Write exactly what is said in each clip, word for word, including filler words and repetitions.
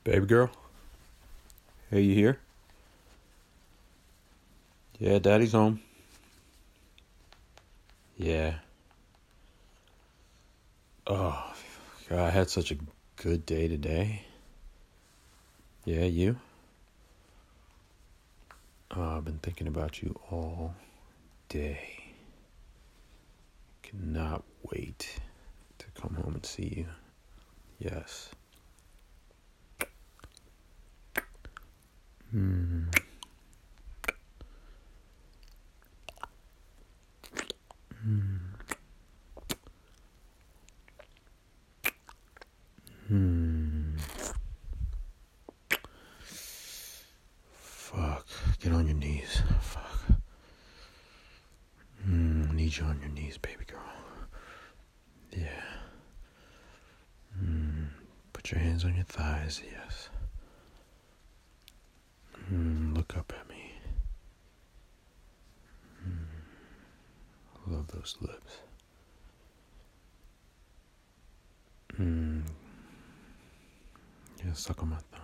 Baby girl? Hey, you here? Yeah, daddy's home. Yeah. Oh, God, I had such a good day today. Yeah, you? Oh, I've been thinking about you all day. Cannot wait to come home and see you. Yes. Hmm. Hmm. Hmm. Fuck. Get on your knees. Fuck. Hmm. Need you on your knees, baby girl. Yeah. Hmm. Put your hands on your thighs. Yes. Hmm. Look up at me. Hmm. Love those lips. Hmm. Yeah, suck on my thumb.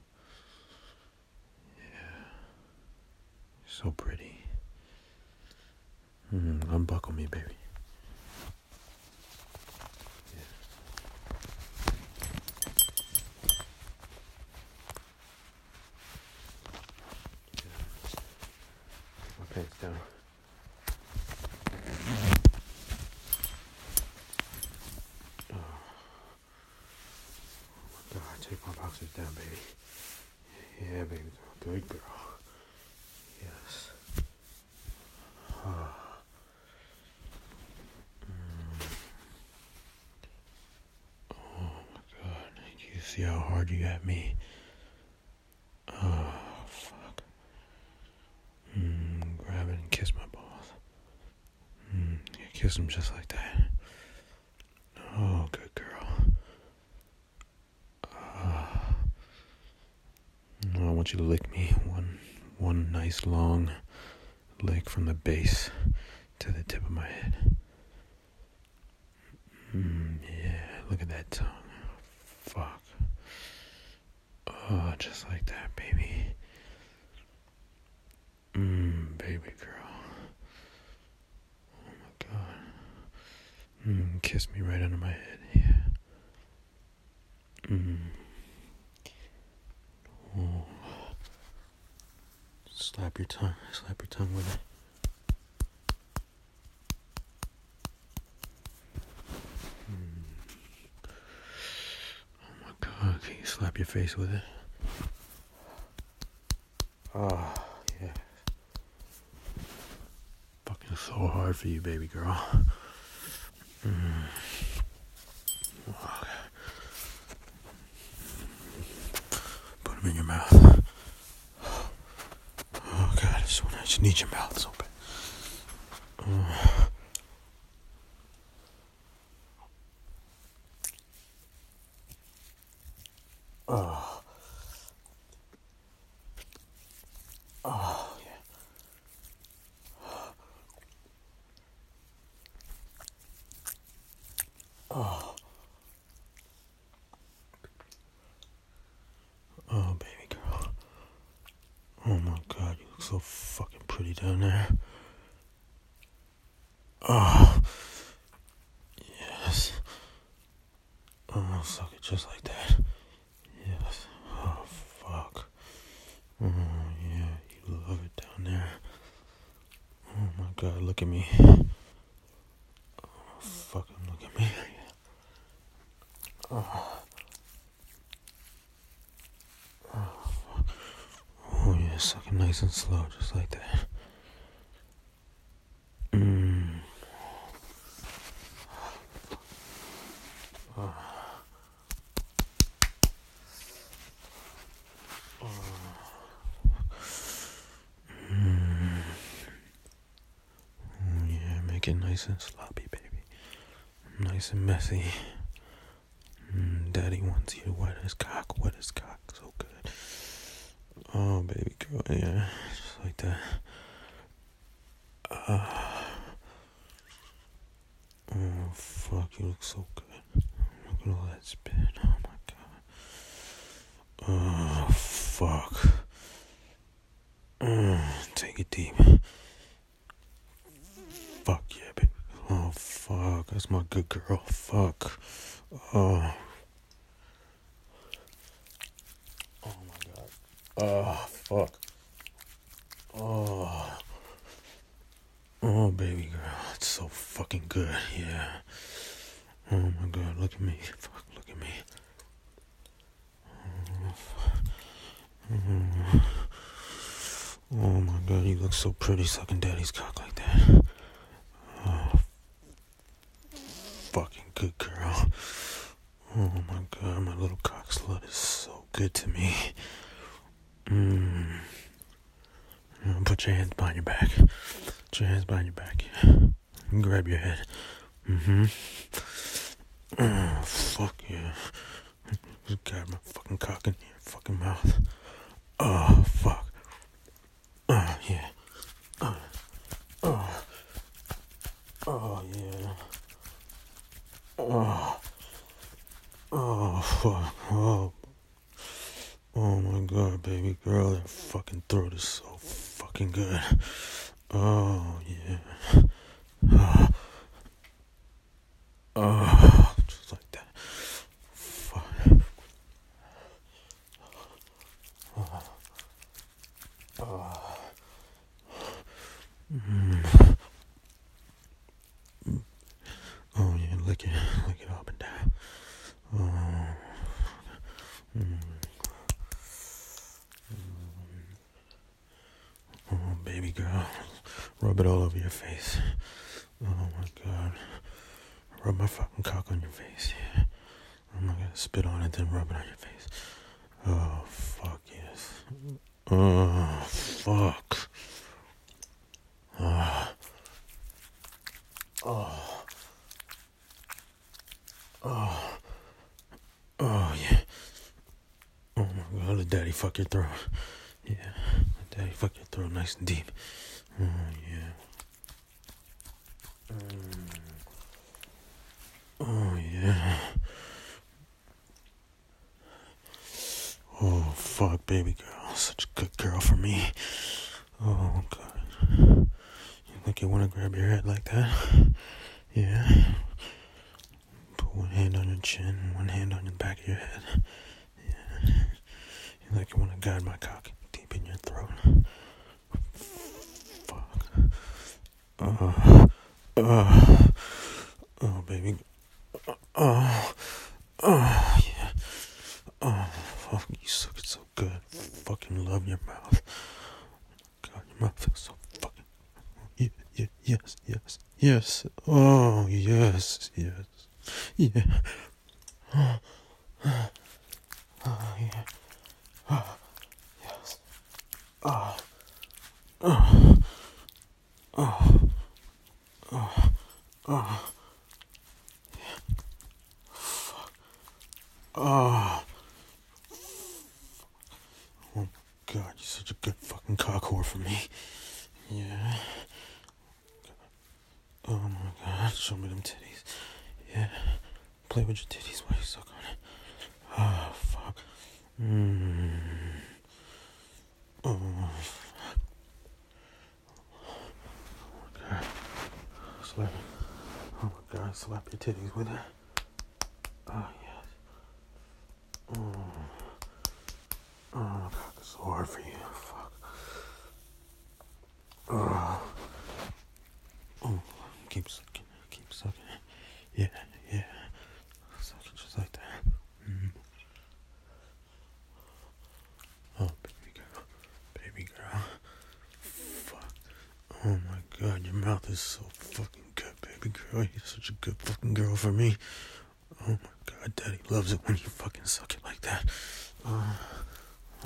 Yeah. You're so pretty. Hmm. Unbuckle me, baby. Yeah. Yeah. Take my pants down. Oh. God, take my boxers down, baby. Yeah, baby girl. Good girl. Yes. Oh. Mm. Oh my God. You see how hard you got me? Oh, fuck. Mm, grab it and kiss my balls. Mm, yeah, kiss them just like that. Oh, good girl. Uh, I want you to lick me one, one nice long lick from the base to the tip of my head. Mm, yeah, look at that tongue. Fuck. Oh, just like that, baby. Mmm, baby girl. Oh my God. Mmm, kiss me right under my head. Yeah. Mmm. Oh. Slap your tongue. Slap your tongue with it. Mm. Oh my God. Can you slap your face with it? Oh, yeah. Fucking so hard for you, baby girl. Mm. Oh. Put them in your mouth. Oh God, I just, want, I just need your mouth so bad. Oh. Oh. Oh, yeah. Oh. Oh, baby girl. Oh my God, you look so fucking pretty down there. Oh. Yes. Oh, suck it just like that. Yes. Oh, fuck. Oh, yeah, you love it down there. Oh my God, look at me. Oh, fucking look at me. Oh. Oh, fuck. Oh, yeah, suck it nice and slow, just like that. Mmm. Oh. Oh. Mm. Oh, yeah, make it nice and sloppy, baby. Nice and messy. Mm, Daddy wants you to wet his cock, wet his cock, so good. Oh, baby girl, yeah, just like that. Uh, oh, fuck, you look so good. Look at all that spit. Oh my God. Oh, fuck. Mm, take it deep. Fuck yeah, baby. Oh, fuck. That's my good girl. Fuck. Oh. Oh, my God. Oh, fuck. Oh. Oh, baby girl. It's so fucking good. Yeah. Oh, my God. Look at me. Fuck. Look at me. Oh, oh my God, you look so pretty sucking daddy's cock like that. Oh, fucking good girl. Oh my God, my little cock slut is so good to me. Mmm. Put your hands behind your back. Put your hands behind your back. And grab your head. Mm-hmm. Oh, fuck yeah. Just got my fucking cock in your fucking mouth. Oh, fuck. Oh, yeah. Oh, oh, oh yeah. Oh, oh, fuck. Oh, oh my God, baby girl, that fucking throat is so fucking good. Oh, yeah. Oh, oh just like that. Fuck. Oh. Oh. Mm. Oh yeah, lick it, lick it up and down. Oh, mm. Oh, baby girl, rub it all over your face. Oh my God, rub my fucking cock on your face. Yeah, I'm not gonna spit on it then rub it on your face. Oh fuck yes. Oh fuck. Oh. Oh. Oh. Oh yeah. Oh my God, let daddy fuck your throat. Yeah, let daddy fuck your throat nice and deep. Oh yeah. Mm. Oh yeah. Oh fuck, baby girl, such a good girl for me. Oh God. You think you wanna grab your head like that? Yeah. Put one hand on your chin, one hand on the back of your head. Yeah. You like you wanna guide my cock deep in your throat. Fuck. Oh. Oh. Oh, baby. Oh. Oh, yeah. Oh, fuck, you suck it so good. Fucking love your mouth. God, your mouth feels so fucking. Yeah, yeah, yes, yes, yes. Oh, yes, yes. Yeah. Oh, oh yeah. Oh, yes. Oh, oh, oh, oh, oh. Yeah. Fuck. Oh. Oh my God, you're such a good fucking cock whore for me. Yeah. Oh my God, show me them titties. Yeah. Play with your titties while you suck on it. Oh, fuck. Mmm. Oh, fuck. Oh my God. Slap it. Oh my God, slap your titties with it. Oh, yes. Oh. Oh, my cock is so hard for you. Fuck. Oh. Oh. Keep sucking. Keep sucking it. Yeah, yeah. Suck it just like that. Mm. Oh, baby girl. Baby girl. Fuck. Oh my God, your mouth is so fucking good, baby girl. You're such a good fucking girl for me. Oh my God, daddy loves it when you fucking suck it like that. Uh, uh,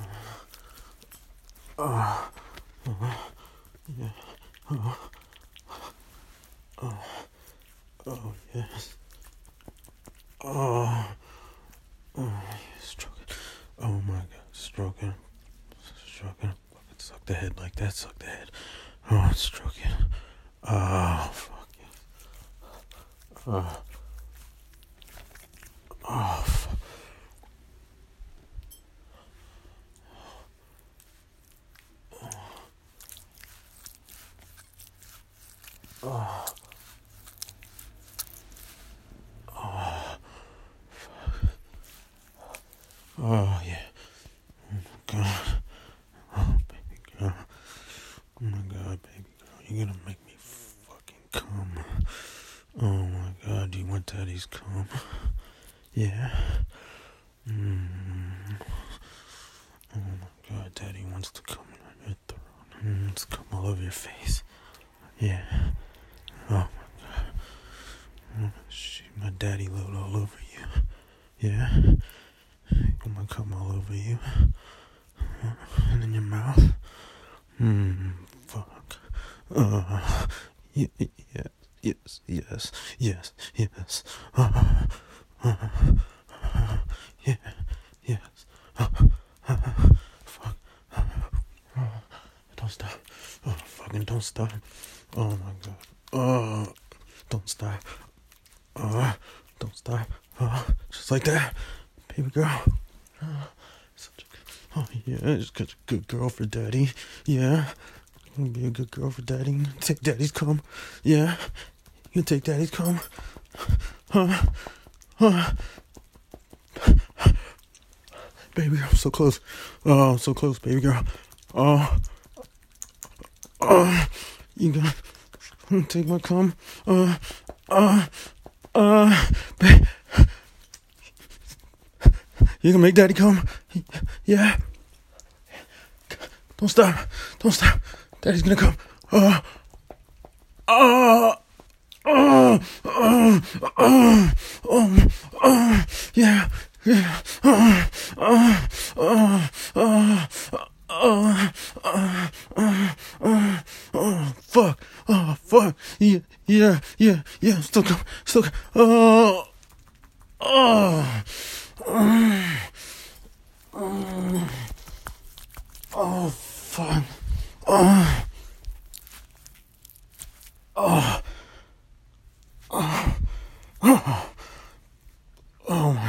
uh, uh, yeah. Oh, oh, oh, yes. Oh, oh, yes, stroke it. Oh my God, stroke it. Stroke it. Fucking suck the head like that, suck the head. Oh, stroke it. Oh, fuck yes. Oh, oh, fuck. daddy's come. Yeah. Mm. Oh my God, daddy wants to come on your throat. He wants to come all over your face. Yeah. Oh my God. Oh, shoot my daddy load all over you. Yeah. I'm gonna come all over you. And in your mouth. Hmm. Fuck. Uh. Yeah. Yeah. Yes. Yes. Yes. Yes. Uh. Uh. Uh. Yeah. Yes. Uh. Uh. Fuck. Uh. Uh. Don't stop. Oh, fucking don't stop. Oh my God. Oh. Don't stop. Uh. Don't stop. Uh. Just like that. Baby girl. Uh. Such a good. Oh yeah. Just such a good girl for daddy. Yeah. You can be a good girl for daddy. Take daddy's cum. Yeah. You can take daddy's cum. Huh. Huh. Baby girl, so close. Oh, so close, baby girl. Oh. Oh. You gonna take my cum? Uh. Uh. Uh. Babe. You gonna make daddy come? Yeah. Don't stop. Don't stop. Daddy's gonna come. Uh. Uh. Uh. Uh. Uh. Uh. Uh. Yeah. Yeah. Uh. Uh. Uh. Uh. Uh. Uh. Uh. Uh. Oh, fuck. Oh, fuck. Yeah. Yeah. Yeah. Yeah. Still come. Still come. Oh. Oh. Oh. Oh. Oh, fuck. Oh. Oh. Oh. Oh. Oh my.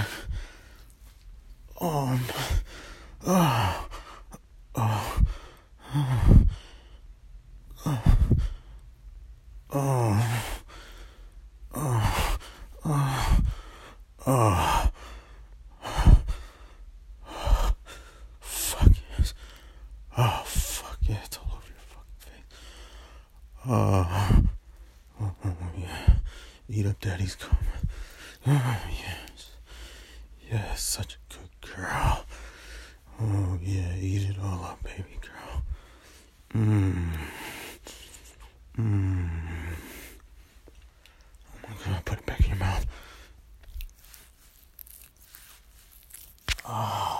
Oh. Oh. Oh. Oh. Oh. Oh. Oh. Oh. Fuck yes. Oh, fuck yeah. It's all over your fucking face. Oh. Oh, oh yeah. Eat up daddy's cum. Oh, yes. Yes, such a good girl. Oh, yeah. Eat it all up, baby girl. Mmm. Mmm. Oh my God. Put it back in your mouth. Oh.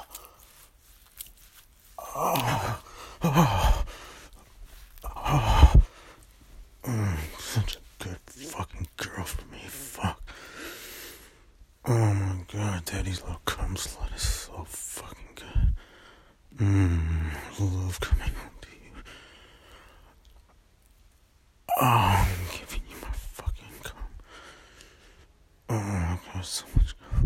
Oh. Oh. Oh. Mm, such a good fucking girl for me. Fuck. Oh my God, daddy's little cum slut is so fucking good. Mmm, love coming home to you. Oh, I'm giving you my fucking cum. Oh my God, so much cum.